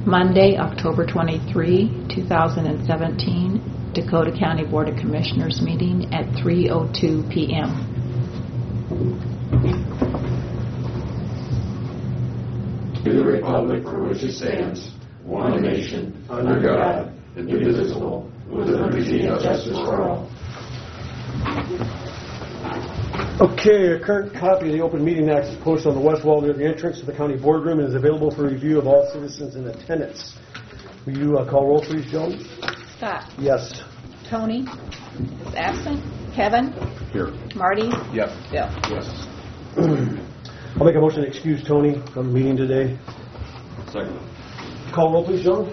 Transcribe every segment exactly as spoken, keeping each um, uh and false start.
Monday, October twenty-third, two thousand seventeen, Dakota County Board of Commissioners meeting at three oh two p.m. To the republic for which it stands, one nation, under God, indivisible, with liberty and justice for all. Okay, a current copy of the Open Meeting Act is posted on the west wall near the entrance to the county boardroom and is available for review of all citizens in attendance. Will you uh, call roll, please, Joan? Scott. Yes. Tony is absent. Kevin. Here. Marty. Yep. Bill. Yes. I'll make a motion to excuse Tony from the meeting today. Second. Call roll, please, Joan.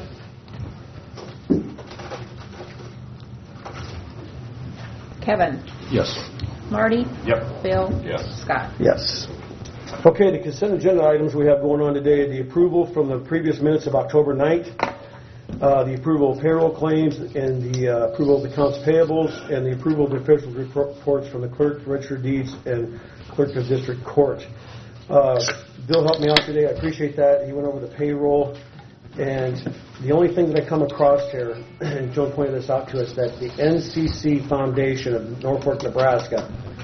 Kevin. Yes. Marty. Yep. Bill. Yes. Scott. Yes. Okay, the consent agenda items we have going on today, the approval from the previous minutes of October ninth, uh, the approval of payroll claims, and the uh, approval of the accounts payables, and the approval of the official reports from the clerk, register of deeds, and clerk of district court. Uh, Bill helped me out today. I appreciate that. He went over the payroll. And the only thing that I come across here, and Joan pointed this out to us, that the N C C Foundation of Norfolk, Nebraska,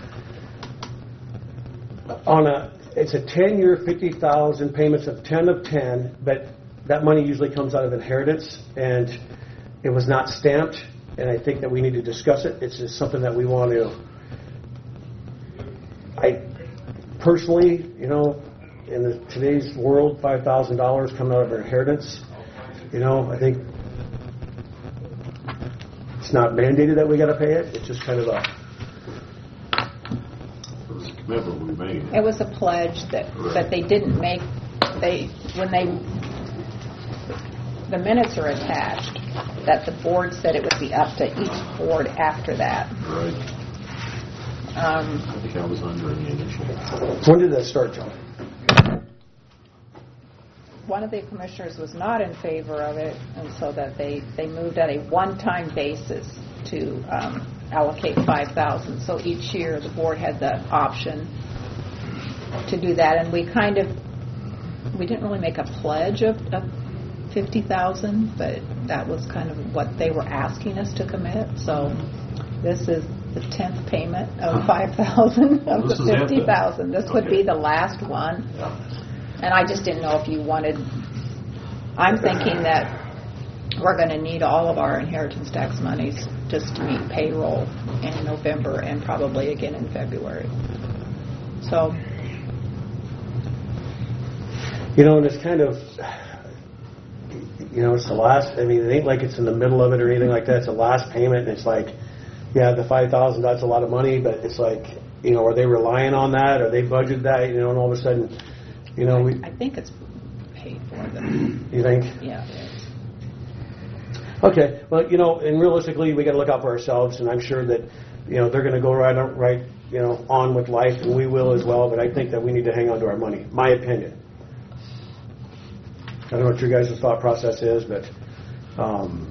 on a it's a ten-year, fifty thousand payments of ten of ten, but that money usually comes out of inheritance, and it was not stamped, and I think that we need to discuss it. It's just something that we want to. I personally, you know, in the, today's world, five thousand dollars coming out of our inheritance, you know, I think it's not mandated that we got to pay it. It's just kind of a. It was a commitment we made. It was a pledge that, Correct. that they didn't make. They when they the minutes are attached that the board said it would be up to each board after that. Right. Um, I think I was under the initial. When did that start, John? one of the commissioners was not in favor of it, and so that they, they moved at a one-time basis to um, allocate five thousand dollars. So each year the board had the option to do that, and we kind of, we didn't really make a pledge of, of fifty thousand dollars, but that was kind of what they were asking us to commit. So this is the tenth payment of five thousand dollars of the fifty thousand dollars. This would okay. be the last one. Yeah. And I just didn't know if you wanted, I'm thinking that we're going to need all of our inheritance tax monies just to meet payroll in November and probably again in February. So. You know, and it's kind of, you know, it's the last, I mean, it ain't like it's in the middle of it or anything like that. It's the last payment, and it's like, yeah, the five thousand dollars, that's a lot of money, but it's like, you know, are they relying on that? Or they budgeted that? You know, and all of a sudden, you know, we... I think it's paid for them. You think? Yeah, it is. Okay. Well, you know, and realistically, we got to look out for ourselves, and I'm sure that, you know, they're going to go right, right, you know, on with life, and we will as well, but I think that we need to hang on to our money. My opinion. I don't know what your guys' thought process is, but... Um,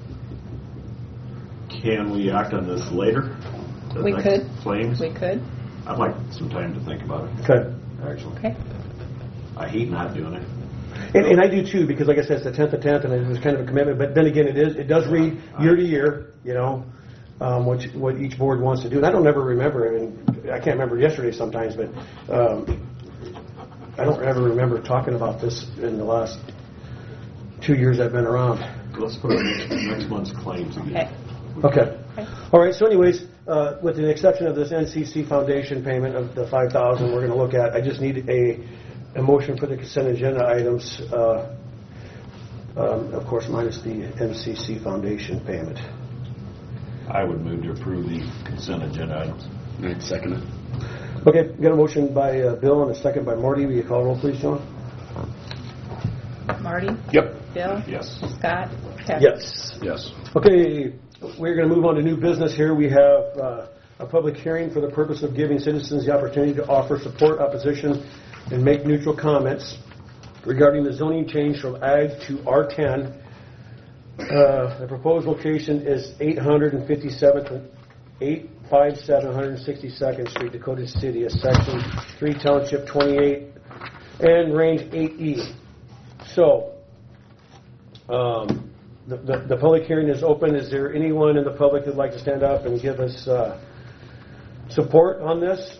Can we act on this later? The We next could. Claims? We could. I'd like some time to think about it. okay. Actually. Okay. I hate not doing it. And, and I do too, because like I said, it's the tenth of tenth, and it was kind of a commitment. But then again, it is it does read year to year, you know, um, what what each board wants to do. And I don't ever remember. I mean, I can't remember yesterday sometimes, but um, I don't ever remember talking about this in the last two years I've been around. Let's put our next, next month's claims again. Okay. Okay. All right. So, anyways, uh, with the exception of this N C C Foundation payment of the five thousand, we're going to look at. I just need a, a motion for the consent agenda items. Uh, um, of course, minus the N C C Foundation payment. I would move to approve the consent agenda items. I'd second it. Okay. Got a motion by uh, Bill and a second by Marty. Will you call roll, please, John? Marty? Yep. Bill? Yes. Scott? Kevin? Yes. Yes. Okay, we're going to move on to new business here. We have uh, a public hearing for the purpose of giving citizens the opportunity to offer support, opposition, and make neutral comments regarding the zoning change from Ag to R ten. Uh, the proposed location is eight fifty-seventh, eight fifty-seven one sixty-second Street, Dakota City, a section three, township twenty-eight, and range eight E. So, Um, the, the, the public hearing is open. Is there anyone in the public that'd like to stand up and give us uh, support on this?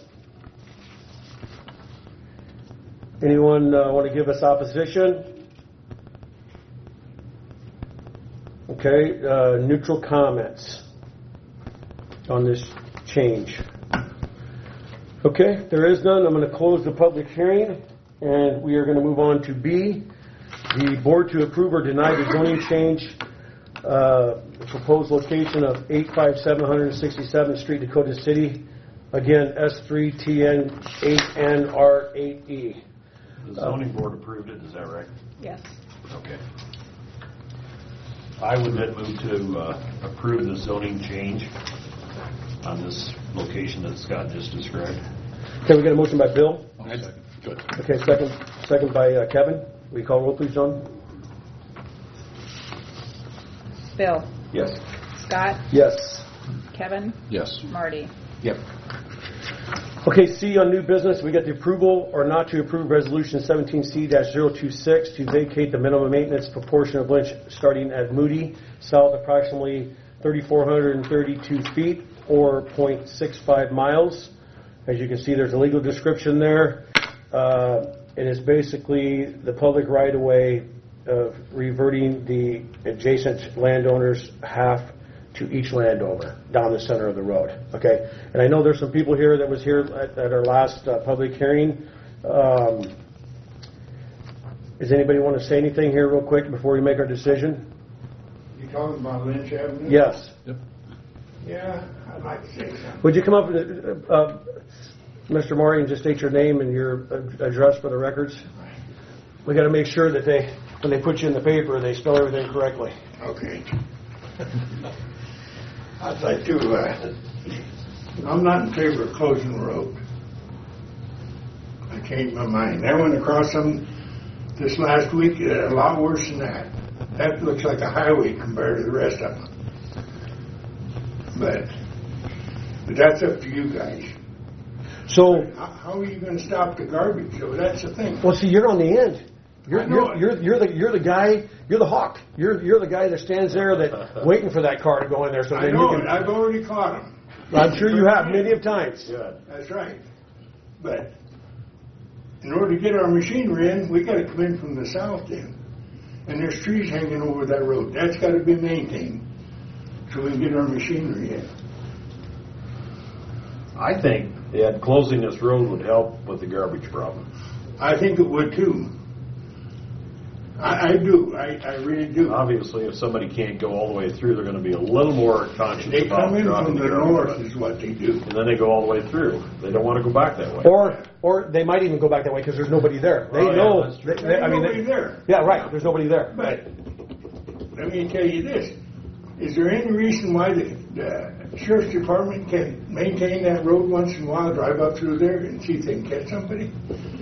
Anyone uh, want to give us opposition? Okay, uh, neutral comments on this change. Okay, there is none. I'm going to close the public hearing, and we are going to move on to B, the board to approve or deny the zoning change, uh, the proposed location of eight five seven one sixty-seventh Street, Dakota City. Again, S three T N eight N R eight E. The zoning board approved it, is that right? Yes. Okay. I would then move to uh, approve the zoning change on this location that Scott just described. Okay, we got a motion by Bill. Good. Okay, second, second by uh, Kevin. Will you call roll, please, John? Bill, Yes. Scott, Yes. Kevin, Yes. Marty. Yep. Okay, C on new business, we got the approval or not to approve resolution seventeen C zero two six to vacate the minimum maintenance proportion of Lynch starting at Moody south approximately three thousand four hundred thirty-two feet or zero point six five miles. As you can see, there's a legal description there. Uh, it is basically the public right-of-way of reverting the adjacent landowners half to each landowner down the center of the road. Okay, and I know there's some people here that was here at, at our last uh, public hearing. Um, does anybody want to say anything here real quick before we make our decision? You talking about Lynch Avenue? Yes. Yep. Yeah, I'd like to say something. Would you come up, uh, uh, Mister Marty, and just state your name and your uh, address for the records? We got to make sure that they, when they put you in the paper, they spell everything correctly. Okay. I'd like to, uh, I'm not in favor of closing the road. I changed my mind. I went across some this last week, uh, a lot worse than that. That looks like a highway compared to the rest of them. But, but that's up to you guys. So, How, how are you going to stop the garbage? So that's the thing. well, see, you're on the end. You're, I know you're, it. you're, you're the you're the guy. You're the hawk. You're you're the guy that stands there that waiting for that car to go in there. So I then know you it. can. I've already caught them. I'm sure you have many of times. Good. That's right. But in order to get our machinery in, we got to come in from the south end. And there's trees hanging over that road. That's got to be maintained so we can get our machinery in. I think that closing this road would help with the garbage problem. I think it would too. I, I do. I, I really do. Obviously, if somebody can't go all the way through, they're going to be a little more conscious They about come in dropping from the garbage. north is what they do. And then they go all the way through. They don't want to go back that way. Or or they might even go back that way because there's nobody there. They Oh, yeah, know. that's true. they- they- I mean, Nobody they- there. yeah, right. There's nobody there. But let me tell you this. Is there any reason why the, the sheriff's department can maintain that road once in a while, drive up through there and see if they can catch somebody?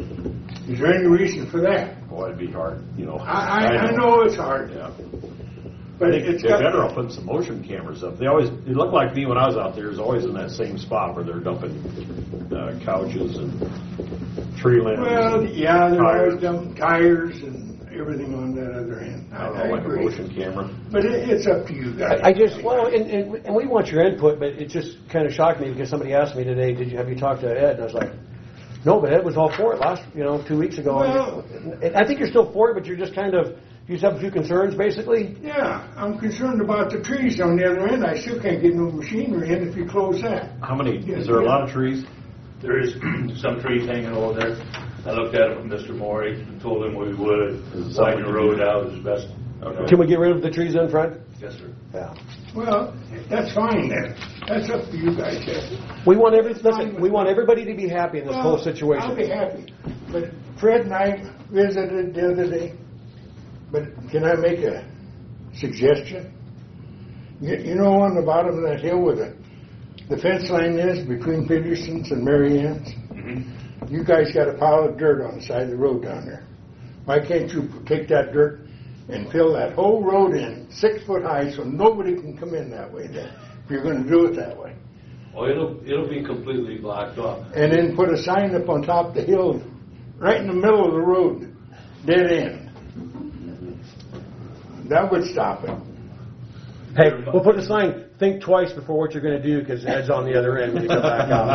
Is there any reason for that? Boy, it'd be hard, you know. I, I, I know it's hard, Yeah. but I think it's they got better off putting some motion cameras up. They always, it looked like me when I was out there, it was always in that same spot where they're dumping uh, couches and tree limbs. Well, and yeah, they're tires. always dumping tires and everything on that other end. I don't I know, like a agree. motion camera. But it, it's up to you guys. I, I just well, and, and and we want your input, but it just kind of shocked me because somebody asked me today, "Did you have you talked to Ed?" And I was like, "No, but Ed was all for it last, you know, two weeks ago." Well- and I think you're still for it, but you're just kind of you just have a few concerns, basically. Yeah, I'm concerned about the trees on the other end. I still can't get no machinery in if you close that. How many, is there a lot of trees? There is some trees hanging over there. I looked at it with Mister Morey and told him we would widen the road out as best. Okay. Can we get rid of the trees in front? Yes, sir. Yeah. Well, that's fine then. That's up to you guys. Ed. We want every listen. We want everybody to be happy in this whole Well, situation. I'll be happy. But Fred and I visited the other day. But can I make a suggestion? You, you know on the bottom of that hill where the, the fence line is between Peterson's and Mary Ann's? Mm-hmm. You guys got a pile of dirt on the side of the road down there. Why can't you take that dirt and fill that whole road in six foot high so nobody can come in that way then, if you're going to do it that way? Oh, it'll it'll be completely blocked off. And then put a sign up on top of the hill, right in the middle of the road, dead end. that would stop it. Hey, we'll put a sign, think twice before what you're going to do, because Ed's on the other end when you come back out.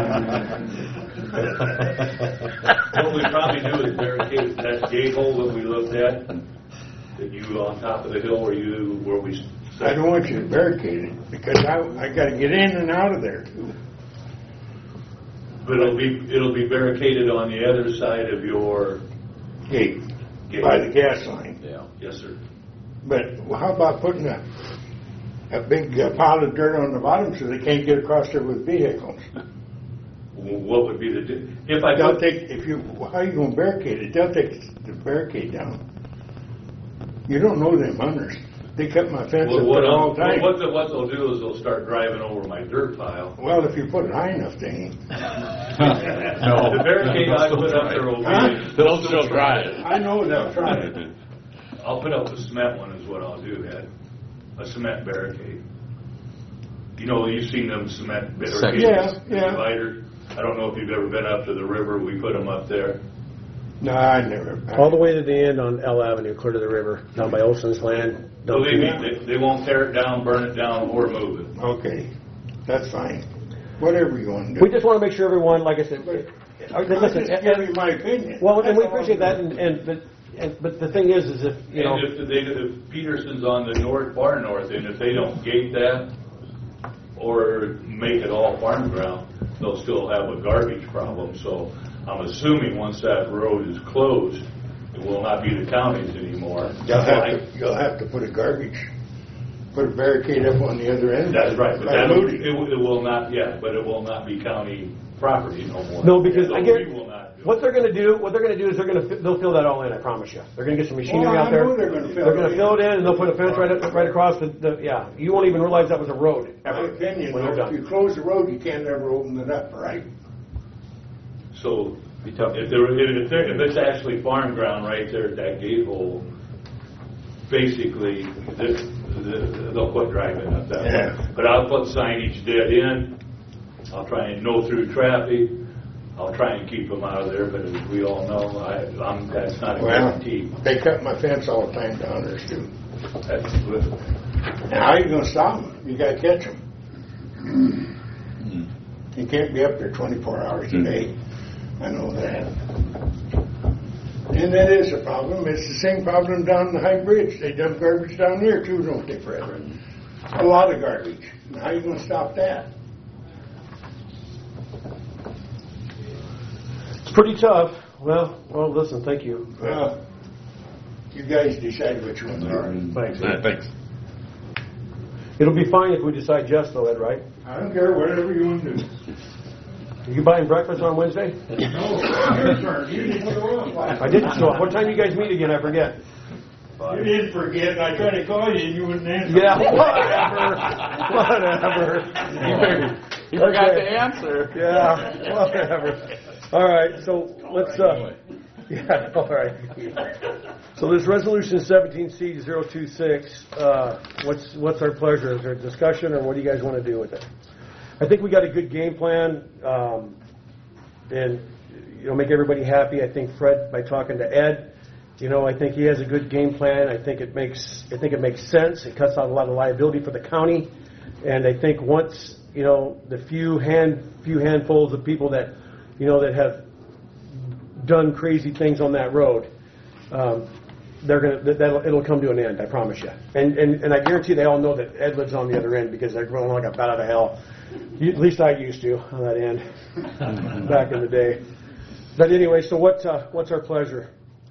What we probably do is barricade that gate hole that we looked at, that you on top of the hill where you, where we. I don't want you to barricade it, because I, I gotta get in and out of there too. But it'll be, it'll be barricaded on the other side of your Gate, gate. by the gas line. Yeah. Yes, sir. But how about putting a, a big uh, pile of dirt on the bottom so they can't get across there with vehicles? What would be the, di- if I They'll put, take, if you, how you gonna barricade it? They'll take the barricade down. You don't know them hunters. They cut my fence well, up what, there all I'll- the time. what, the- what they'll do is they'll start driving over my dirt pile. Well, if you put it high enough, they ain't. The barricade I put up there will Huh? be, They'll still try it. I know they'll try it. I'll put up a cement one is what I'll do, Ed. A cement barricade. You know, you've seen them cement barricades. Yeah, yeah. Dividers. I don't know if you've ever been up to the river. We put them up there. No, I never. All the way to the end on L Avenue, clear to the river, down by Olson's land. Don't Believe me, you- they, they won't tear it down, burn it down, or move it. Okay, that's fine. Whatever you want to do. We just want to make sure everyone, like I said, uh, I'm listen, just and- giving you my opinion. well, and That's we all appreciate that, I'm and, and but and, but the thing is, is if you know, And if they, if Peterson's on the north, far north, and if they don't gate that or make it all farm ground, they'll still have a garbage problem. So I'm assuming once that road is closed, it will not be the county's anymore. You'll have to, you'll have to put a garbage, put a barricade up on the other end. That's right, but By that, Moody. it, will- it will not, yeah, but it will not be county property no more. no, because So I we get will not do what it. they're going to do. What they're going to do is they're going to they'll fill that all in. I promise you. They're going to get some machinery Well, I out there. know they're gonna fill They're it going to in. fill it in, and they'll put a fence right up, right across the, the. Yeah, you won't even realize that was a road My ever opinion, when they're though, if you done. close the road, you can't ever open it up, right? So if there, if there, if it's actually farm ground right there at that gate hole, basically, the, the, they'll quit driving up that Yeah. way. But I'll put signage dead end. I'll try and know through traffic. I'll try and keep them out of there, but as we all know, I, I'm, that's not a Well, guarantee. they cut my fence all the time down there, too. That's, Now, how you gonna stop them? You gotta catch them. You can't be up there twenty-four hours a day. I know that. And that is a problem. It's the same problem down the High Bridge. They dump garbage down there too, don't they, forever? A lot of garbage. Now, how you gonna stop that? It's pretty tough. Well, well, listen. Thank you. Well, you guys decide which one you are. Thanks. All right, thanks. It'll be fine if we decide yes, though, Ed. Right? I don't care, whatever you want to do. Are you buying breakfast on Wednesday? No, your turn. You didn't show up. I didn't show up. What time do you guys meet again? I forget. You didn't forget. I tried to call you and you wouldn't answer. Yeah, whatever. Whatever. You forgot Okay. to answer. Yeah, whatever. All right, so let's, uh, yeah, all right. So this resolution seventeen C zero two six, uh, what's, what's our pleasure? Is there a discussion, or what do you guys want to do with it? I think we got a good game plan, um, and, you know, make everybody happy. I think Fred, by talking to Ed, you know, I think he has a good game plan. I think it makes, I think it makes sense. It cuts out a lot of liability for the county. And I think once, you know, the few hand, few handfuls of people that, you know, that have done crazy things on that road, um, they're gonna, that, that'll, it'll come to an end. I promise you. And, and, and I guarantee they all know that Ed lives on the other end, because they're going like a bat out of hell. You, at least I used to on that end back in the day. But anyway, so what, uh, what's our pleasure?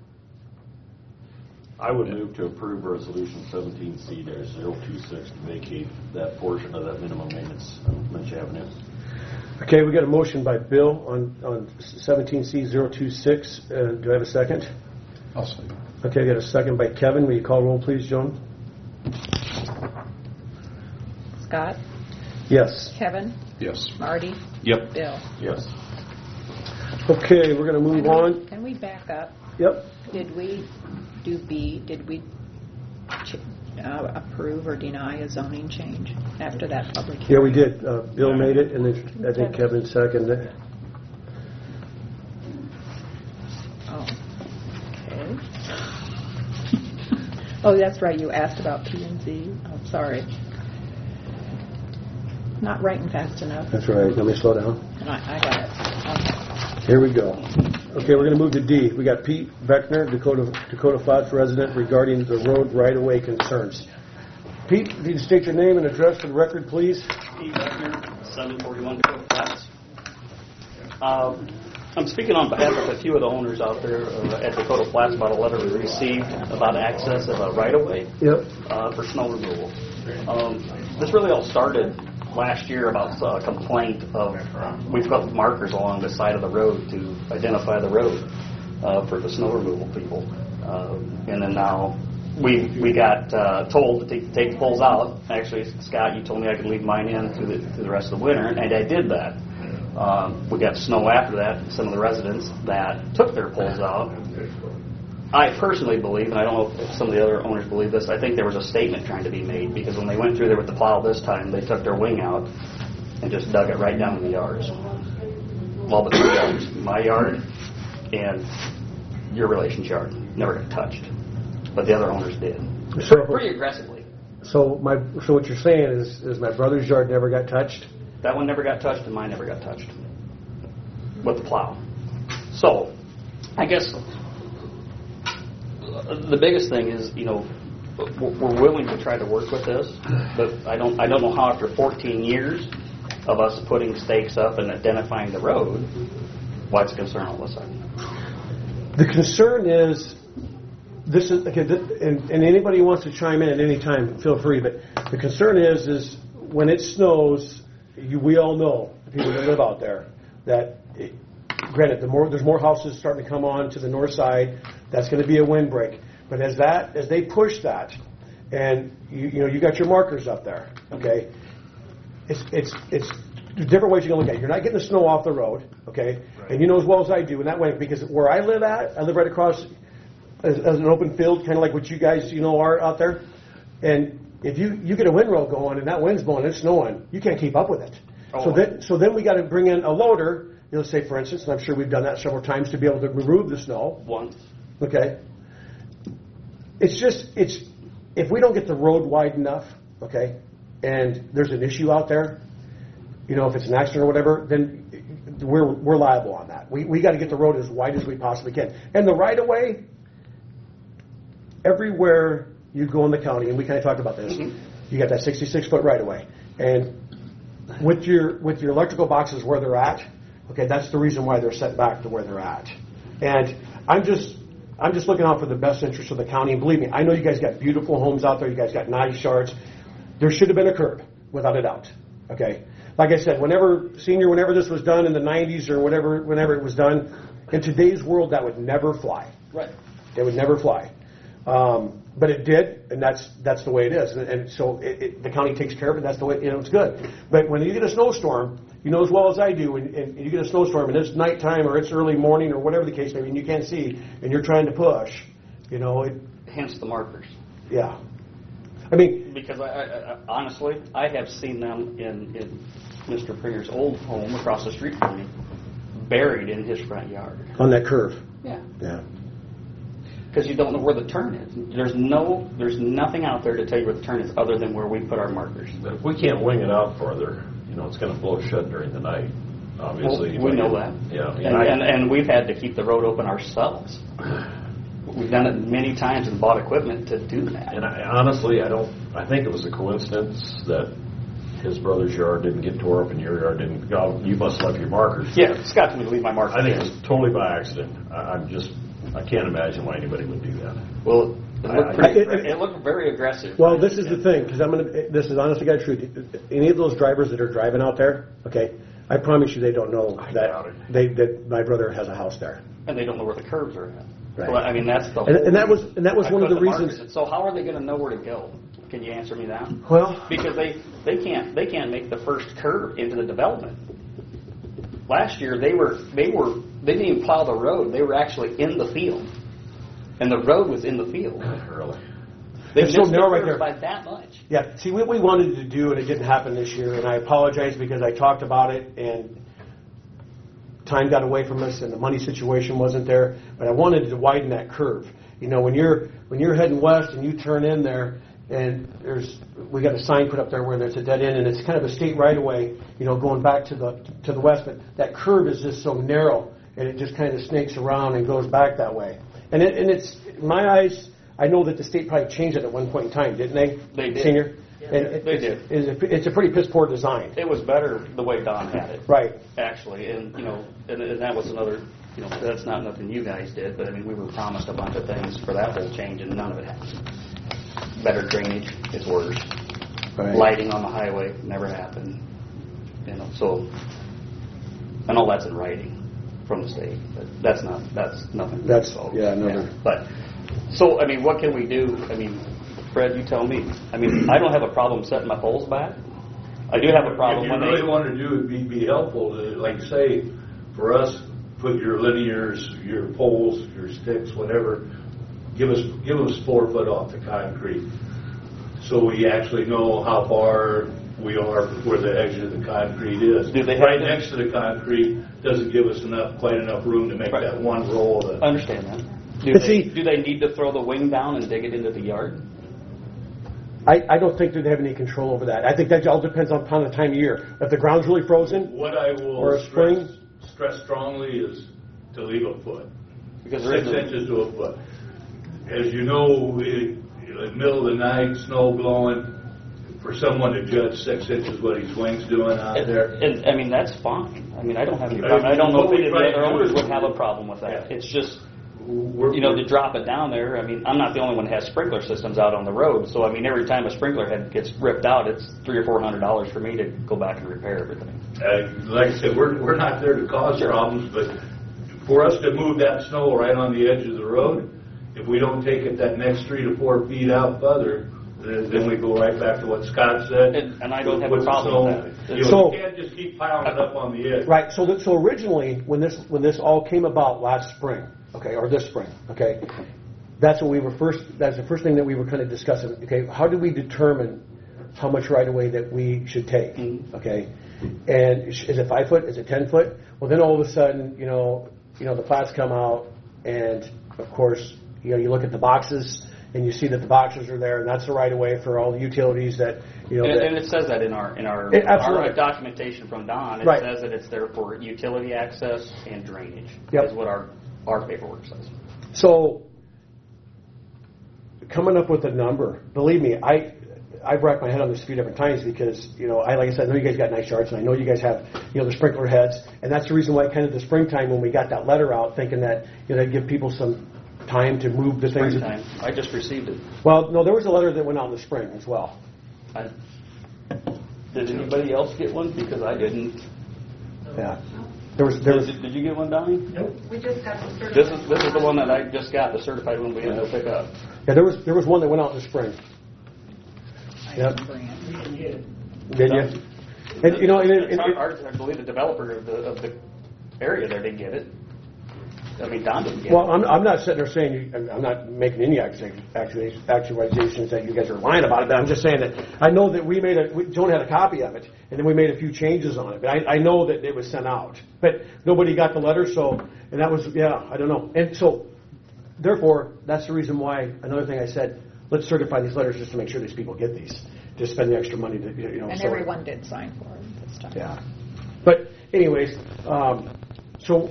I would move to approve resolution seventeen C zero two six to vacate that portion of that minimum maintenance on Lynch Avenue. Okay, we got a motion by Bill on, on seventeen C zero two six. Uh, do I have a second? I'll say. Okay, I got a second by Kevin. Will you call roll, please, Joan? Scott, Yes. Kevin, Yes. Marty, Yep. Bill. Yes. Okay, we're going to move Can we- on. Can we back up? Yep. Did we do B, did we ch- uh, approve or deny a zoning change after that public Yeah, hearing? we did. Uh, Bill made it, and then I think Kevin seconded it. Oh, okay. Oh, that's right, you asked about P and Z. I'm sorry. Not writing fast enough. That's right. Let me slow down. I, I got it. Here we go. Okay, we're going to move to D. We got Pete Beckner, Dakota Dakota Flats resident, regarding the road right-of-way concerns. Pete, if you can state your name and address for the record, please. Pete Beckner, seven forty-one Dakota Flats. Um, I'm speaking on behalf of a few of the owners out there uh, at Dakota Flats about a letter we received about access of a right-of-way Yep. uh, for snow removal. Um, this really all started last year about a complaint of we've got markers along the side of the road to identify the road uh, for the snow removal people, uh, and then now we we got uh, told to take, take poles out. Actually, Scott, you told me I could leave mine in through the through the rest of the winter, and I did that. Um, we got snow after that. Some of the residents that took their poles out. I personally believe, and I don't know if some of the other owners believe this, I think there was a statement trying to be made, because when they went through there with the plow this time, they took their wing out and just dug it right down in the yards. Well, the two yards, my yard and your relation's yard, never got touched. But the other owners did. So, Pretty aggressively. so my so what you're saying is is my brother's yard never got touched? That one never got touched, and mine never got touched with the plow. So, I guess the biggest thing is, you know, we're willing to try to work with this, but I don't I don't know how after fourteen years of us putting stakes up and identifying the road, why it's a concern all of a sudden. The concern is, this is, okay, th- and, and anybody who wants to chime in at any time, feel free, but the concern is, is when it snows, you, we all know, the people that live out there, that, it, granted, the more there's more houses starting to come on to the north side, that's going to be a windbreak. But as that, as they push that, and you, you know, you got your markers up there, okay, it's it's it's different ways you can look at it. You're not getting the snow off the road, okay, right. And you know as well as I do in that way, because where I live at, I live right across as, as an open field, kind of like what you guys, you know, are out there. And if you, you get a windrow going and that wind's blowing, it's snowing, you can't keep up with it. Oh. So then, so then we got to bring in a loader. You know, say for instance, and I'm sure we've done that several times, to be able to remove the snow. Once. Okay. It's just, it's, if we don't get the road wide enough, okay, and there's an issue out there, you know, if it's an accident or whatever, then we're we're liable on that. We we got to get the road as wide as we possibly can. And the right of way, everywhere you go in the county, and we kind of talked about this, mm-hmm. You got that sixty-six foot right of way, and with your with your electrical boxes where they're at, okay, that's the reason why they're set back to where they're at. And I'm just I'm just looking out for the best interest of the county. And believe me, I know you guys got beautiful homes out there. You guys got nice yards. There should have been a curb, without a doubt. Okay, like I said, whenever senior, whenever this was done in the nineties or whatever, whenever it was done, in today's world that would never fly. Right. It would never fly. Um, but it did, and that's that's the way it is. And, and so it, it, the county takes care of it. That's the way, you know, it's good. But when you get a snowstorm, you know as well as I do, and, and you get a snowstorm and it's nighttime or it's early morning or whatever the case may be, and you can't see, and you're trying to push, you know. It, Hence the markers. Yeah. I mean, because I, I, I honestly, I have seen them in, in Mister Pringer's old home across the street from me, buried in his front yard. On that curve. Yeah. Yeah. Because you don't know where the turn is. There's no, there's nothing out there to tell you where the turn is other than where we put our markers. But if we can't wing it out farther, you know, it's going to blow shut during the night. Obviously, well, we know that. Yeah, and, I, and and we've had to keep the road open ourselves. We've done it many times and bought equipment to do that. And I, honestly, I don't. I think it was a coincidence that his brother's yard didn't get tore up and your yard didn't. God, you must have left your markers. Yeah, Scott told me to leave my markers. I think it was totally by accident. I, I'm just. I can't imagine why anybody would do that. Well, it looked, I, pretty, I, it, it looked very aggressive. Well, this is the thing, because I'm gonna. This is honestly God's truth. Any of those drivers that are driving out there, okay, I promise you they don't know I that they that my brother has a house there, and they don't know where the curbs are at. Right. Well, I mean, that's the. And, whole and that was reason and that was I one of the put reasons. markers. So how are they going to know where to go? Can you answer me that? Well, because they they can't they can't make the first curve into the development. Last year they were they were they didn't even plow the road. They were actually in the field, and the road was in the field. Really? They it's missed so narrow the right there. by that much. Yeah. See, what we wanted to do, and it didn't happen this year, and I apologize because I talked about it and time got away from us and the money situation wasn't there, but I wanted to widen that curve. You know, when you're when you're heading west and you turn in there, and there's we got a sign put up there where there's a dead end, and it's kind of a state right of way, you know, going back to the to the west. But that curve is just so narrow, and it just kind of snakes around and goes back that way. And it, and it's in my eyes, I know that the state probably changed it at one point in time, didn't they? They did. Senior. And it, They it's, did. It's a, it's a pretty piss poor design. It was better the way Don had it. Right. Actually, and you know, and, and that was another, you know, that's not nothing you guys did, but I mean, we were promised a bunch of things for that whole change, and none of it happened. Better drainage is worse. Right. Lighting on the highway never happened. You know, so I know that's in writing from the state, but that's not that's nothing. That's- so, yeah, another- But so I mean, what can we do? I mean, Fred, you tell me. I mean, I don't have a problem setting my poles back. I do have a problem If when you really they. want to do it, be, be helpful, to, like say, for us, put your linears, your poles, your sticks, whatever, give us, give us four foot off the concrete. So we actually know how far we are where the edge of the concrete is. Do they have Right to- next to the concrete doesn't give us enough, quite enough room to make Right. that one roll of I the. understand that. Do But they, see- do they need to throw the wing down and dig it into the yard? I, I don't think they'd have any control over that. I think that all depends upon the time of year. If the ground's really frozen, What I Or will a spring? stress, stress strongly is to leave a foot. Because there Six is a- inches to a foot. As you know, in the middle of the night, snow blowing, for someone to judge six inches what his wing's doing out And, there. and, I mean, that's fine. I mean, I don't have any I- problem. I don't know if what we any of the try to other do owners is- would have a problem with that. Yeah. It's just, We're- you know, to drop it down there. I mean, I'm not the only one that has sprinkler systems out on the road. So, I mean, every time a sprinkler head gets ripped out, it's three or four hundred dollars for me to go back and repair everything. Uh, like I said, we're, we're not there to cause problems, but for us to move that snow right on the edge of the road, if we don't take it that next three to four feet out further, then then we go right back to what Scott said. And- and I don't have a With the problem with snow. that. You know, So- you can't just keep piling it up on the edge. right? So that, so originally, when this when this all came about last spring, okay, or this spring, okay, that's what we were first. That's the first thing that we were kind of discussing. Okay, how do we determine how much right of way that we should take? Mhm. Okay, and is is it five foot? Is it ten foot? Well, then all of a sudden, you know, you know, the plats come out, and of course, you know, you look at the boxes. And you see that the boxes are there, and that's the right of way for all the utilities that you know. And, that, and it says that in our in our, It- absolutely. our documentation from Don. It Right. says that it's there for utility access and drainage. Yep. Is what our our paperwork says. So, coming up with a number, believe me, I I've racked my head on this a few different times because you know, I like I said, I know you guys got nice yards, and I know you guys have you know the sprinkler heads, and that's the reason why kind of the springtime when we got that letter out, thinking that you know give people some time to move the things. Springtime. I just received it. Well, no, there was a letter that went out in the spring as well. I, did anybody else get one? Because I didn't. Yeah, there was there was. Did, did you get one, Donnie? We just got the certified. This is this is the one that I just got, the certified one we had to pick up. Yeah, there was there was one that went out in the spring. I Yep. didn't bring it. Did you? And you know, and, and, It's and, our- our- I believe the developer of the of the area there didn't get it. I mean, Don didn't get well, it. I'm, I'm not sitting there saying, you, I'm- I'm not making any accu- accu- accusations that you guys are lying about it, but I'm just saying that I know that we made a, we, Joan had a copy of it, and then we made a few changes on it, but I, I know that it was sent out. But nobody got the letter, so, and that was, yeah, I don't know. And so, therefore, that's the reason why, another thing I said, let's certify these letters just to make sure these people get these, to spend the extra money to, you know. And so- everyone did sign for it this time. Yeah. But anyways, um, so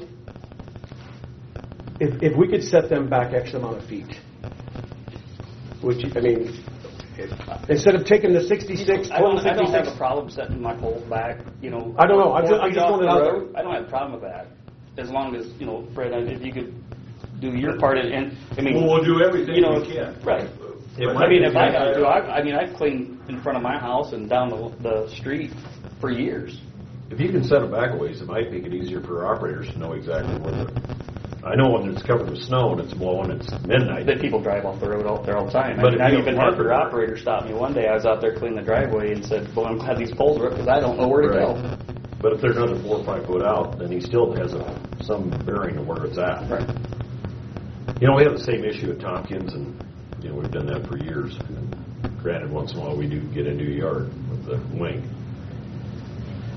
if, if we could set them back X amount of feet, which, I mean, if, instead of taking the sixty-six, I don't, twelve I don't have sixty-six, a problem setting my poles back, you know. I don't know. I'm four ju- I'm feet just off throwing it the out there. road. I don't have a problem with that. As long as, you know, Fred, if you could do your part and, and I mean. Well, we'll do everything you know, we can. Right. It I might mean, be if I nice. had to, I, I mean, I've cleaned in front of my house and down the, the street for years. If you can set it back a ways, it might make it easier for operators to know exactly where the, I know when it's covered with snow and it's blowing, it's midnight. That people drive off the road out there all the time. I But mean, if I you even have had your marker- operator stop me one day. I was out there cleaning the driveway and said, "Boy, I'm glad these poles are up because I don't know where to Right. go." But if they're another four or five foot out, then he still has a, some bearing of where it's at. Right. You know, we have the same issue at Tompkins, and, you know, we've done that for years. And granted, once in a while, we do get into a yard with the wing.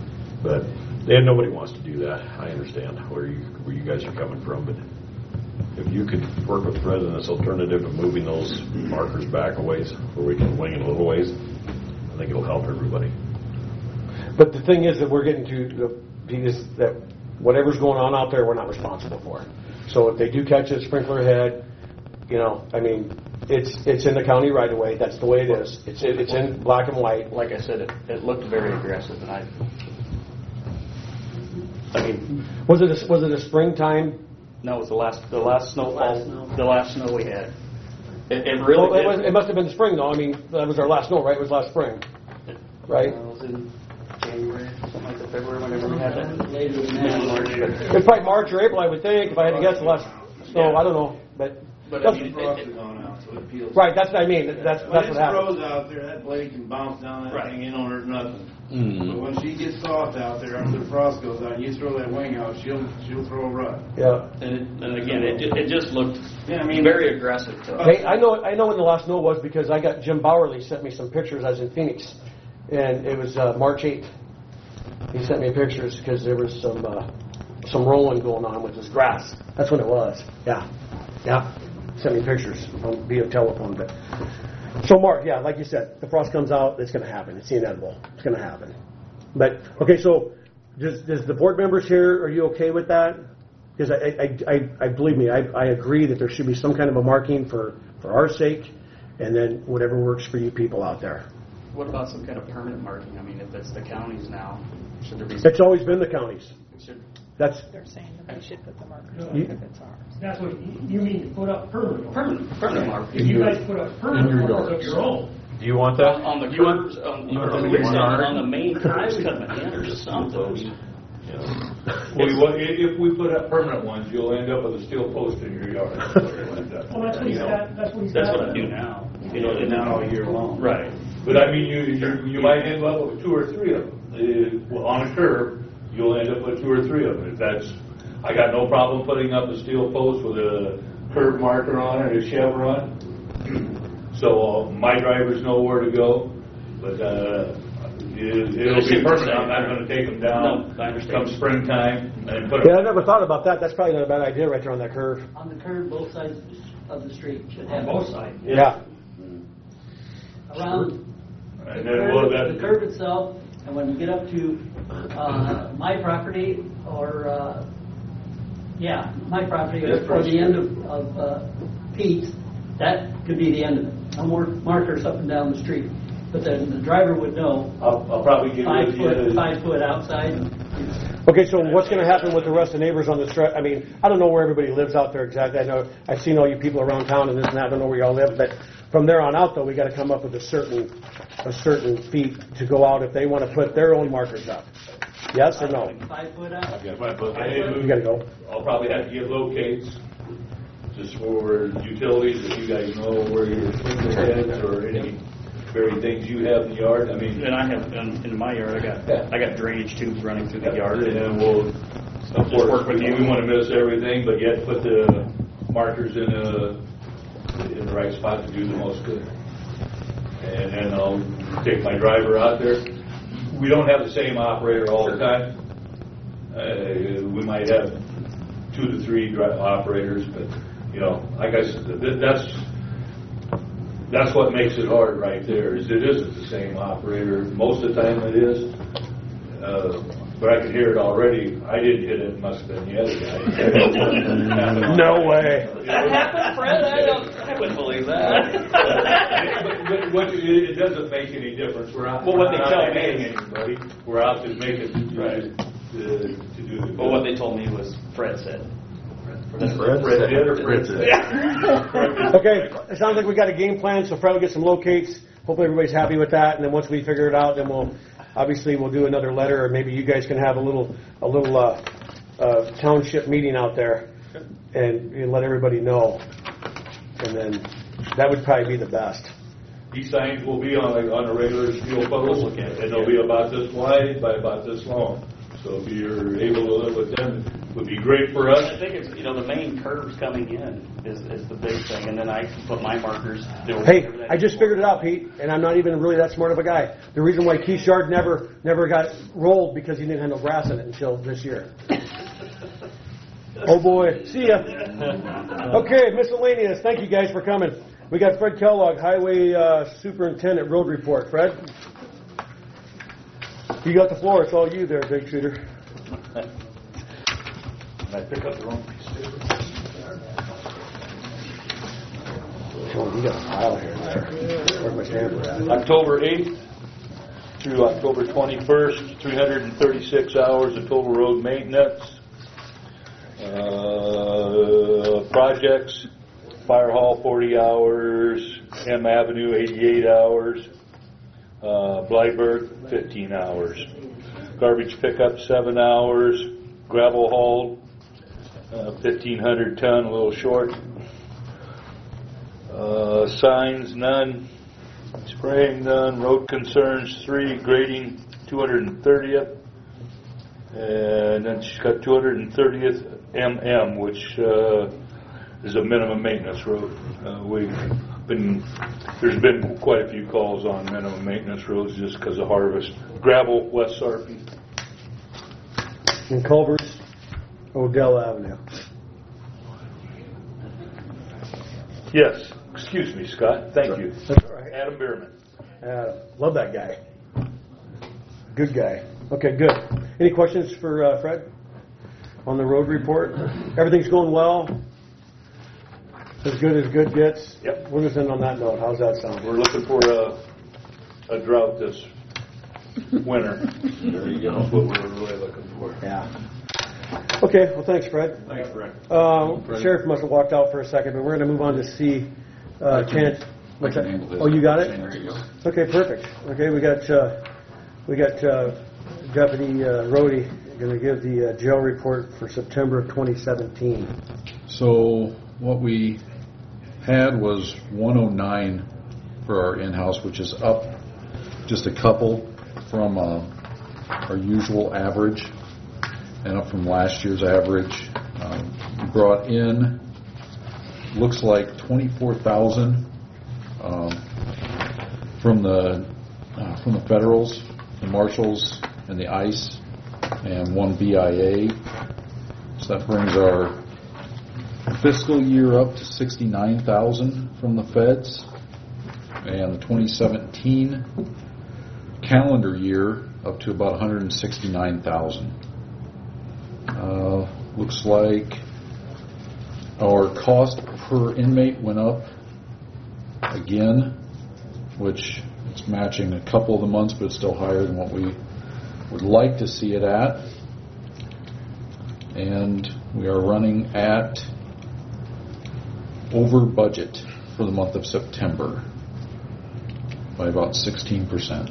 But, and nobody wants to do that. I understand where you, where you guys are coming from, but if you could work with Fred on this alternative of moving those markers back a ways, where we can wing it a little ways, I think it'll help everybody. But the thing is that we're getting to the piece that whatever's going on out there, we're not responsible for. So if they do catch a sprinkler head, you know, I mean, it's it's in the county right away. That's the way it is. It's it's in black and white. Like I said, it, it looked very aggressive, and I, I mean, Was it a, was it a springtime? no, it was the last the last snowfall, Last snow. the last snow we had. It, it really Well, it, did. was, it must have been spring though. I mean, that was our last snow, right? It was last spring, right? Uh, it was in January, something like that, February, whenever we had that. Later than March, that. but- It was probably March or April, I would think. If I had to guess, the last snow. Yeah. I don't know, but But I that's- mean, it, Frost it, is on out, so it peels. right. That's what I mean. That's When that's it's what happened. froze out there, that blade can bounce down that Right. thing, you don't hurt nothing. Mm. But when she gets soft out there, after the frost goes out, you throw that wing out, she'll she'll throw a rut. Yeah. and, it, and again, it, ju- it just looked Yeah, I mean- very aggressive to us. Hey, I know I know when the last snow was because I got Jim Bowerly sent me some pictures. I was in Phoenix, and it was uh, March eighth. He sent me pictures because there was some uh, some rolling going on with this grass. That's when it was. Yeah, yeah. Sent me pictures on via telephone. But so Mark, yeah, like you said, the frost comes out. It's going to happen. It's inevitable. It's going to happen. But okay, so does does the board members here? Are you okay with that? Because I, I, I, I believe me, I, I agree that there should be some kind of a marking for, for our sake, and then whatever works for you people out there. What about some kind of permanent marking? I mean, if it's the counties now, should there be some? It's always been the counties. Should, That's They're saying that we should put the markers up You- if it's ours. That's what, you you mean to put up permanent. permanent, permanent marking. If you guys put up permanent markers of your own. Do you want that? On, on the You want- curves, on, you want on, the the, one on, arm? the main curves coming in or something. We, wa- if we put up permanent ones, you'll end up with a steel post in your yard. Well, that's what he's You know. got, that's what he's That's got. what I do now. You know, they're down all year long. Right. But I mean, you, you, you might end up with two or three of them. Uh, well, on a curve, you'll end up with two or three of them. If that's, I got no problem putting up a steel post with a curve marker on it, a chevron. So uh, my drivers know where to go, but uh, it, it'll be permanent. I'm not going to take them down No, I understand. come springtime and put yeah. I them. never thought about that. That's probably not a bad idea right there on that curve. On the curve, both sides of the street should have. On both sides. Yeah. Around the And then, well, curve, the that, curve itself, and when you get up to, uh, my property, or, uh, yeah, my property, Yes, or the Bruce. end of, of, uh, Pete's, that could be the end of it. No more markers up and down the street. But then the driver would know, I'll, I'll probably get five with you. foot, five foot outside. Okay, so what's going to happen with the rest of the neighbors on the stretch? I mean, I don't know where everybody lives out there exactly. I know I've seen all you people around town and this and that. I don't know where y'all live, but from there on out, though, we got to come up with a certain a certain feet to go out if they want to put their own markers up. Yes or no? Five foot out. Yeah, but, but I- You got to go. I'll probably have to get locates just for utilities, if you guys know where your sprinkler heads or any buried things you have in the yard. I mean, And I have, in, in my yard, I got, I got drainage tubes running through the yard. and then we'll, of course, work with you. We want to miss everything, but yet put the markers in a, in the right spot to do the most good. And then I'll take my driver out there. We don't have the same operator all the time. Uh, we might have two to three dri- operators, but, you know, like I said, th- that's, that's what makes it hard right there, is it isn't the same operator. Most of the time it is. Uh, but I could hear it already. I didn't hit it, it must have been the other guy. No way. That happened, Fred? I don't, I wouldn't believe that. But- but what, it it doesn't make any difference. We're out, Well, what they we're tell not me paying is- anybody. We're out to make it, Right. to, to do the. Well, what they told me was Fred said. Fred did or Fred said? Okay, it sounds like we got a game plan, so Fred will get some locates. Hopefully everybody's happy with that, and then once we figure it out, then we'll, obviously, we'll do another letter, or maybe you guys can have a little, a little, uh, uh, township meeting out there, and, and let everybody know. And then, that would probably be the best. These signs will be on a, on a regular steel post, and they'll be about this wide by about this long. So if you're able to live with them, it would be great for I us. think it's, you know, the main curves coming in is, is the big thing, and then I can put my markers. they'll- Hey, I just figured it out, Pete, and I'm not even really that smart of a guy. The reason why Keith's yard never, never got rolled because he didn't have no grass in it until this year. Oh boy, see ya. Okay, miscellaneous. Thank you guys for coming. We got Fred Kellogg, Highway uh, Superintendent, Road Report. Fred, you got the floor. It's all you there, big shooter. Can I pick up the wrong piece of paper? Oh, you got a file here. There. Where's my stamper at? October eighth through October twenty-first, three hundred thirty-six hours of total road maintenance. Uh, projects, Fire Hall forty hours, M Avenue eighty-eight hours, uh, Blyberg fifteen hours. Garbage pickup seven hours, gravel hauled uh, fifteen hundred ton, a little short. Uh, signs none, spraying none, road concerns three, grading two hundred thirtieth, and then she's got two hundred thirtieth M M, which uh, is a minimum maintenance road. Uh, we've been, there's been quite a few calls on minimum maintenance roads just because of harvest. Gravel, West Sarpy. And Culver's, Odell Avenue. Yes, excuse me, Scott. Thank you. That's all right. Adam Bierman. Uh, love that guy. Good guy. Okay, good. Any questions for uh, Fred on the road report? Everything's going well? As good as good gets? Yep. We're just in on that note. How's that sound? We're looking for a, a drought this winter. There you go. That's what we're really looking for. Yeah. Okay, well, thanks, Fred. Thanks, Fred. Uh, Sheriff must have walked out for a second, but we're going to move on to see uh, Chan. What's that? Oh, you got it? Okay, perfect. Okay, we got uh, we got uh, Deputy uh, Rhodey going to give the uh, jail report for September of twenty seventeen. So what we had was one oh nine for our in-house, which is up just a couple from uh, our usual average and up from last year's average. Um, we brought in, looks like twenty-four thousand um, from the uh, from the federals, the marshals, and the ICE, and one B I A. So that brings our fiscal year up to sixty-nine thousand from the feds, and the twenty seventeen calendar year up to about one hundred sixty-nine thousand. Uh, looks like our cost per inmate went up again, which is matching a couple of the months, but it's still higher than what we would like to see it at. And we are running at over budget for the month of September by about sixteen percent.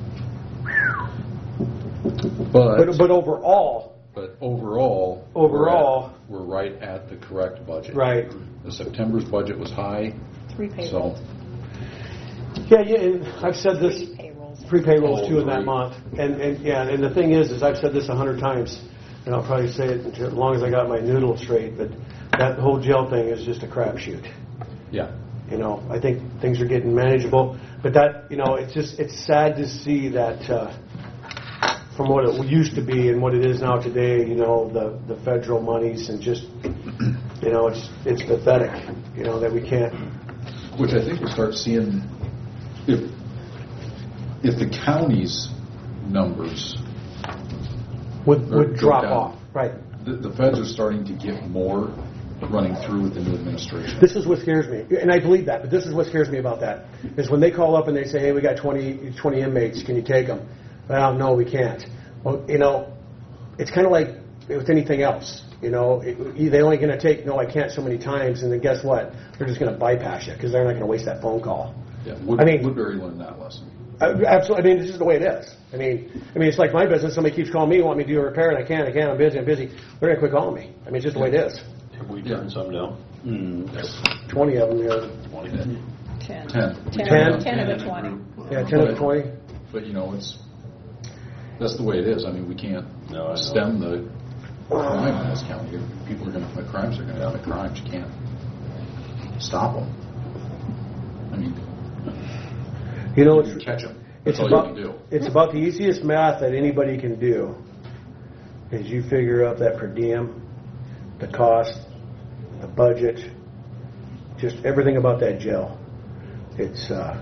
But, But, but overall, but overall, Overall- we're at, we're right at the correct budget. right. The September's budget was high, Three payrolls. so Yeah, yeah, and I've said this, Three payrolls. pre-payrolls too in that Three. month. And, and, yeah, and the thing is, is I've said this a hundred times, and I'll probably say it until- as long as I got my noodle straight, but that whole jail thing is just a crapshoot. yeah. You know, I think things are getting manageable, but that, you know, it's just, it's sad to see that, uh, from what it used to be and what it is now today, you know, the, the federal monies and just, you know, it's, it's pathetic, you know, that we can't. Which I think we'll start seeing if if the county's numbers Would, or would go drop down. off, right. The, the feds are starting to get more running through with the new administration. This is what scares me, and I believe that, but this is what scares me about that, is when they call up and they say, hey, we got twenty, twenty inmates, can you take them? Well, no, we can't. Well, you know, it's kind of like with anything else. You know, it, they're only going to take, no, I can't so many times, and then guess what? They're just going to bypass you because they're not going to waste that phone call. Yeah, Wood, I mean- Woodbury learned that lesson. Uh, absolutely. I mean, this is the way it is. I mean, I mean, it's like my business. Somebody keeps calling me, want me to do a repair, and I can't, I can't, I'm busy, I'm busy. They're going to quit calling me. I mean, it's just the way it is. Have we turned some down? twenty of them here. twenty. Ten. Ten. Ten, Ten. ten of the twenty. Yeah, ten of the twenty. But you know, it's that's the way it is. I mean, we can't No, I know. stem the crime in this county. If people are going to commit crimes, they're going to commit crimes. You can't stop them. I mean, You know, you it's, can catch them. it's That's all about, you can do. it's about the easiest math that anybody can do is you figure out that per diem the cost, the budget, just everything about that jail. It's, uh,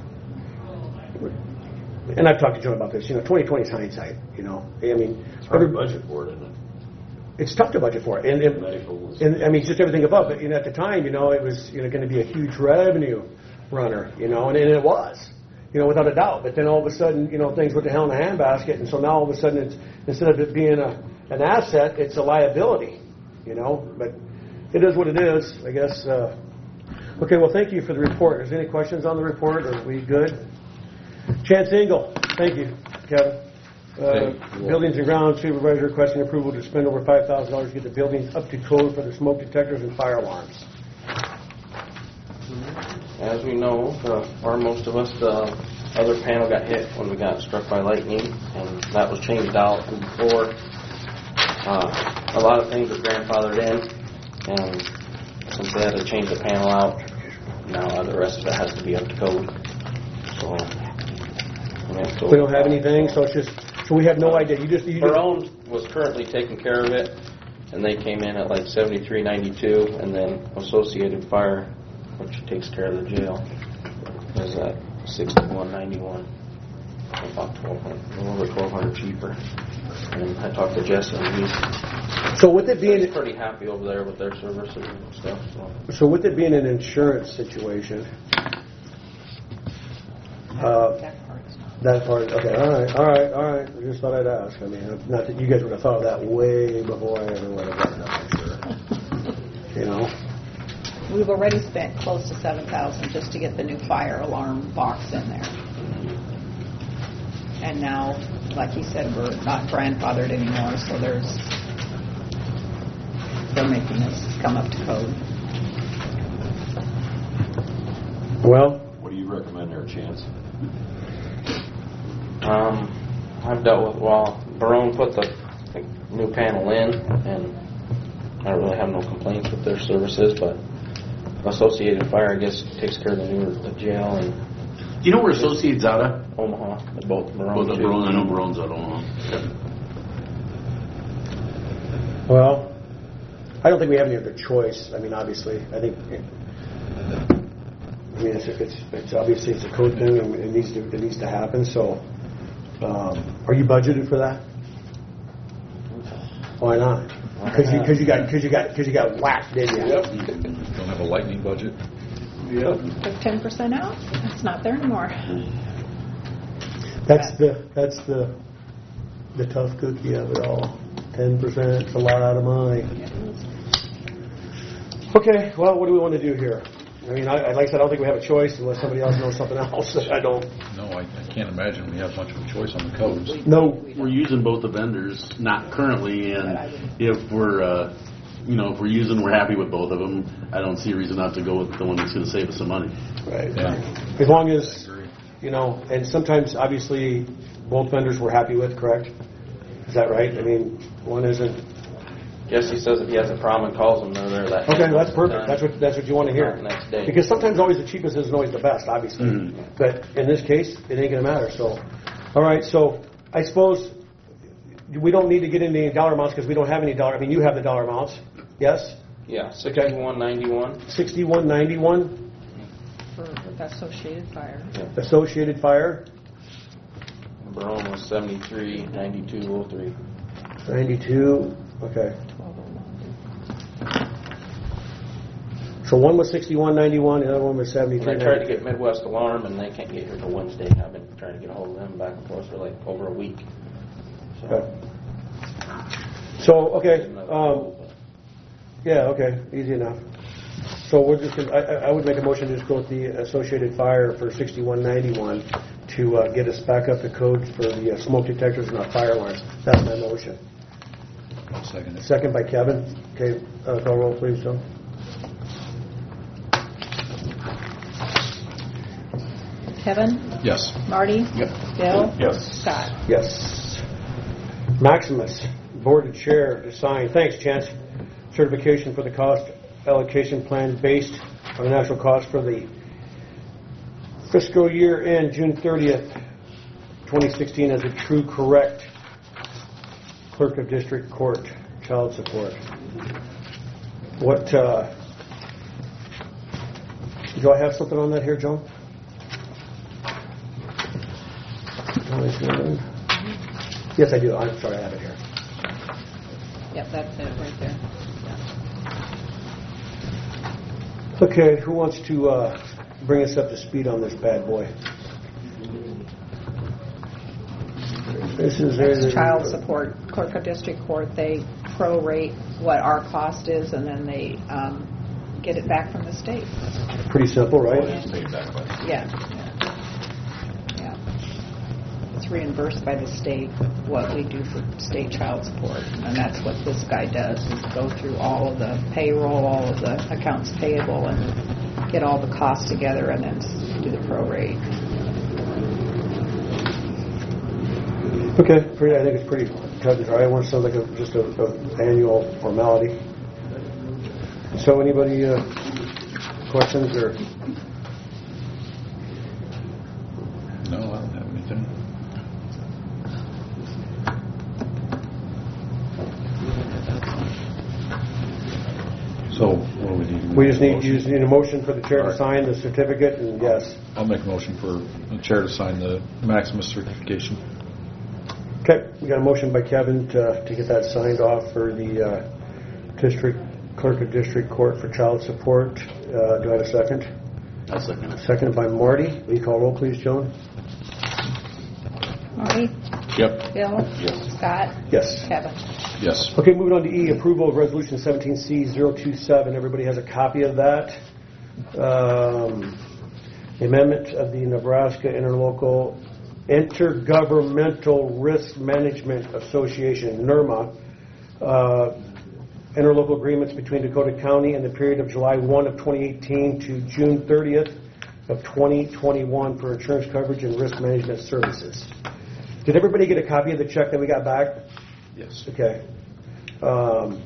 and I've talked to Joe about this, you know, twenty twenty is hindsight, you know. I mean, It's hard to every- budget for it, isn't it? it's tough to budget for it. And, and, Medicals. and I mean, just everything above it. You know, at the time, you know, it was, you know, going to be a huge revenue runner, you know, and, and it was, you know, without a doubt. But then all of a sudden, you know, things went to hell in a handbasket. And so now all of a sudden, it's, instead of it being a, an asset, it's a liability, you know. But it is what it is, I guess. Uh, okay, well, thank you for the report. Is there any questions on the report? Are we good? Chance Engel. Thank you, Kevin. Uh, buildings and grounds supervisor requesting approval to spend over five thousand dollars to get the buildings up to code for the smoke detectors and fire alarms. As we know, the, or most of us, the other panel got hit when we got struck by lightning, and that was changed out. And before, uh, a lot of things were grandfathered in, and since they had to change the panel out, now the rest of it has to be up to code. So, I mean, so We don't have anything, so it's just, so we have no idea. You just, you just Barone was currently taking care of it, and they came in at like seventy-three ninety-two, and then Associated Fire, which takes care of the jail, is at sixty-one ninety-one, about twelve hundred, a little over twelve hundred cheaper. And I talked to Jess, and he's so with it being, he's pretty happy over there with their services and stuff. So. so with it being an insurance situation, uh, that part, okay, all right, all right, all right. I just thought I'd ask. I mean, not that you guys would have thought of that way before I ever would have done that, I'm sure. You know? We've already spent close to seven thousand just to get the new fire alarm box in there. And now, like he said, we're not grandfathered anymore, so there's, they're making us come up to code. Well, What do you recommend there, Chance? Um, I've dealt with, well, Barone put the, the new panel in, and I don't really have no complaints with their services, but Associated Fire, I guess, takes care of the new the jail and Do you know where Associate's out of? Omaha. They're both Barone. Both of too. Barone, I know Barone's out of Omaha. well, I don't think we have any other choice. I mean, obviously, I think, I mean, it's, it's, it's obviously it's a code thing, and it needs to, it needs to happen, so, um, are you budgeted for that? Why not? Because you, because you got, because you got, because you got whacked, didn't you? Don't have a lightning budget? Took ten percent out, it's not there anymore. That's the, that's the, the tough cookie of it all. Ten percent, it's a lot out of money. Okay, well, what do we want to do here? I mean, I, like I said, I don't think we have a choice unless somebody else knows something else. I don't. No, I, I can't imagine we have much of a choice on the codes. No. We're using both the vendors, not currently, and if we're, uh, you know, if we're using, we're happy with both of them. I don't see a reason not to go with the one that's going to save us some money. Right. Yeah. As long as, you know, and sometimes, obviously, both vendors we're happy with, correct? Is that right? I mean, one isn't. Guess he says if he has a problem and calls them, they're there that Okay, day. that's perfect. That's what that's what you want to hear. Not next day. Because sometimes always the cheapest isn't always the best, obviously. Mm-hmm. But in this case, it ain't going to matter. So, all right. So I suppose we don't need to get into any dollar amounts because we don't have any dollar. I mean, you have the dollar amounts. Yes. Yeah, sixty-one ninety-one. Sixty-one ninety-one. For Associated Fire. Yeah. Associated Fire. Barone was seventy-three ninety-two oh three. Ninety-two. Okay. So one was sixty-one ninety-one, the other one was seventy-three. And I tried to get Midwest Alarm, and they can't get here till Wednesday. I've been trying to get a hold of them back and forth for like over a week. So, Okay. So okay. Um, yeah. Okay. Easy enough. So we're just. Gonna, I, I would make a motion to just go with the Associated Fire for sixty-one ninety-one to uh, get us back up to code for the uh, smoke detectors and our fire alarms. That's my motion. I'll second it. Second by Kevin. Okay. Uh, call roll, please, John. Kevin? Yes. Marty? Yep. Bill? Yes. Scott? Yes. Maximus, Board Chair to sign. Thanks, Chance. Certification for the cost allocation plan based on the natural cost for the fiscal year end June thirtieth, twenty sixteen as a true correct Clerk of District Court child support. What, uh, do I have something on that here, Joan? Yes, I do. I'm sorry, I have it here. Yep, that's it right there. Okay, who wants to uh, bring us up to speed on this bad boy? This is It's child support. Clerk of District Court, they prorate what our cost is, and then they um, get it back from the state. Pretty simple, right? Yeah. Yeah. It's reimbursed by the state what we do for state child support, and that's what this guy does, is go through all of the payroll, all of the accounts payable, and get all the costs together, and then do the prorate. Okay, pretty, I think it's pretty cut and dry. It sounds like a, just a, a annual formality. So, anybody uh, questions or? No, I don't have anything. So, what do we need? We just need, you just need a motion for the chair to sign the certificate, and yes. I'll make a motion for the chair to sign the Maximus certification. Okay, we got a motion by Kevin to, to get that signed off for the uh, district clerk of district court for child support. Uh, do I have a second? I'll second it. Seconded by Marty. Will you call roll, please, Joan? Marty? Yep. Bill? Yes. Scott? Yes. Kevin? Yes. Okay, moving on to E, approval of resolution seventeen C zero two seven. Everybody has a copy of that. Um, the amendment of the Nebraska Interlocal Intergovernmental Risk Management Association, NERMA, uh, interlocal agreements between Dakota County in the period of July first of twenty eighteen to June thirtieth of twenty twenty-one for insurance coverage and risk management services. Did everybody get a copy of the check that we got back? Yes. Okay. Um,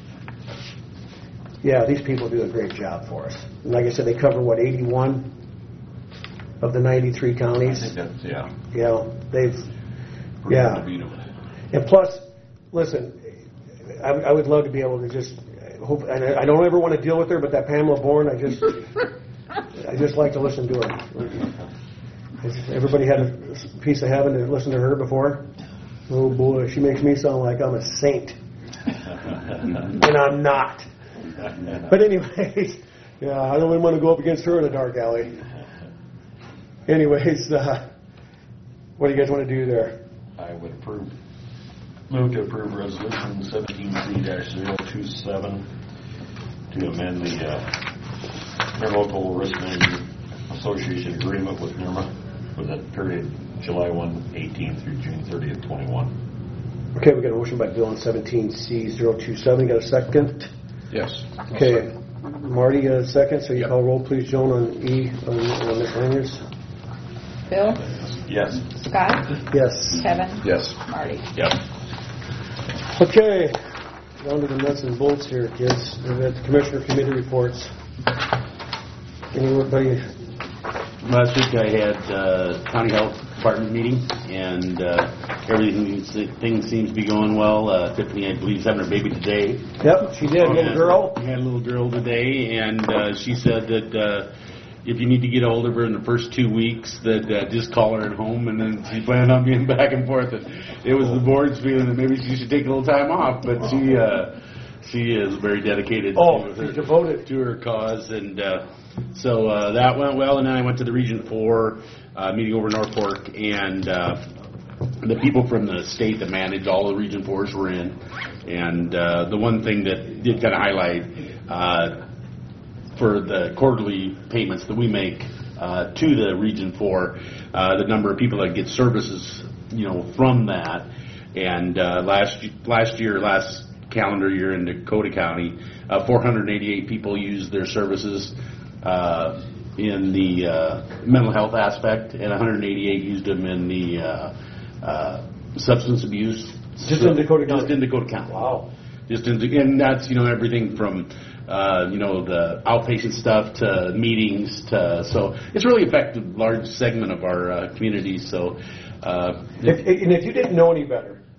yeah, these people do a great job for us. And like I said, they cover, what, eighty-one of the ninety-three counties? I think that's, yeah. Yeah, they've, yeah. And plus, listen, I, I would love to be able to just hope, and I don't ever want to deal with her, but that Pamela Bourne, I just, I just like to listen to her. Everybody had a piece of heaven to listen to her before. Oh boy, she makes me sound like I'm a saint, and I'm not. But anyways, yeah, I don't even want to go up against her in a dark alley. Anyways, uh, what do you guys want to do there? I would approve, move to approve resolution seventeen C zero two seven to amend the uh, Interlocal Risk Management Association agreement with NERMA for the period July first, eighteen through June thirtieth, twenty-one. Okay, we got a motion by Bill on seventeen C zero two seven. Got a second? Yes. Okay, Marty got a second, so you Yep. call roll, please, Joan, on E, on, on miscellaneous. Bill? Yes. Scott? Yes. Kevin? Yes. Marty? Yep. Okay, down to the nuts and bolts here, kids. We've got the commissioner committee reports. Anybody? Last week I had uh, county health department meeting, and uh, everything thing seems to be going well. Uh, Tiffany, I believe, is having her baby today. Yep, she did. Little girl. We had a little girl today, and uh, she said that uh, if you need to get a hold of her in the first two weeks, that uh, just call her at home, and then she planned on being back and forth. And it was the board's feeling that maybe she should take a little time off, but she uh, she is very dedicated Oh, to her, devoted to her cause, and uh, so uh, that went well. And then I went to the Region Four uh, meeting over in North Fork, and uh, the people from the state that manage all the Region Fours were in, and uh, the one thing that did kind of highlight. Uh, for the quarterly payments that we make uh, to the Region four, uh, the number of people that get services, you know, from that. And uh, last last year, last calendar year in Dakota County, uh, four hundred eighty-eight people used their services uh, in the uh, mental health aspect, and one hundred eighty-eight used them in the uh, uh, substance abuse. Just in Dakota County? Just in Dakota County. Wow. Just in, and that's, you know, everything from Uh, you know, the outpatient stuff to meetings to, so it's really affected a large segment of our uh, community. So, uh, if, and if you didn't know any better,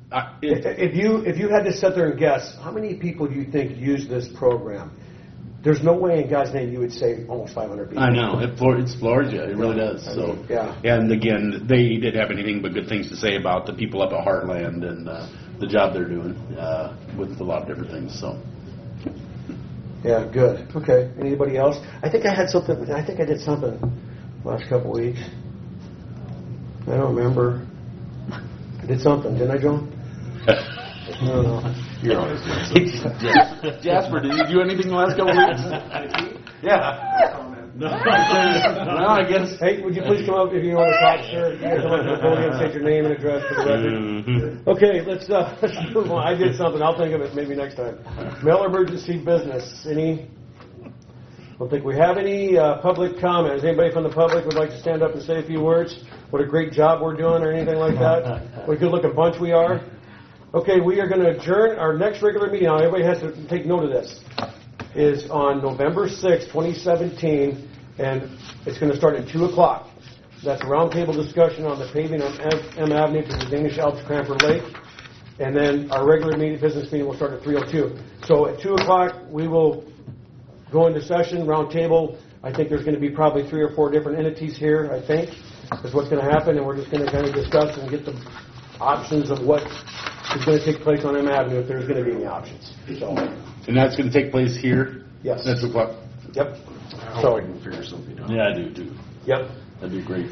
I- If it- if you, if you had to sit there and guess, how many people do you think use this program? There's no way in God's name you would say almost five hundred people. I know, it floor, it floors you, it really does, so. Yeah. And again, they didn't have anything but good things to say about the people up at Heartland and uh, the job they're doing uh, with a lot of different things, so. Yeah, good. Okay. Anybody else? I think I had something, I think I did something last couple of weeks. I don't remember. I did something, didn't I, John? I don't know. You're always doing something. Jasper, did you do anything the last couple weeks? Yeah. No, I guess. Hey, would you please come up if you want to talk, sir? You can come up to the podium, state your name and address for the record. Mm-hmm. Okay, let's, uh, let's move on. I did something. I'll think of it maybe next time. Mail emergency business. Any? I don't think we have any uh, public comments. Anybody from the public would like to stand up and say a few words? What a great job we're doing or anything like that? What a good looking bunch we are. Okay, we are going to adjourn our next regular meeting. Now, everybody has to take note of this. Is on November sixth, twenty seventeen, and it's going to start at two o'clock. That's a roundtable discussion on the paving on M Avenue to the Danish Alps Cranford Lake. And then our regular meeting, business meeting will start at three oh two. So at two o'clock, we will go into session, roundtable. I think there's going to be probably three or four different entities here, I think, is what's going to happen. And we're just going to kind of discuss and get the options of what is going to take place on M Avenue if there's going to be any options. So. And that's going to take place here? Yes. That's what? Yep. I hope I can figure something out. Yeah, I do too. Yep. That'd be great.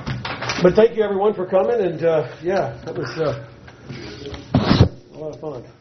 But thank you everyone for coming, and uh, yeah, that was uh, a lot of fun.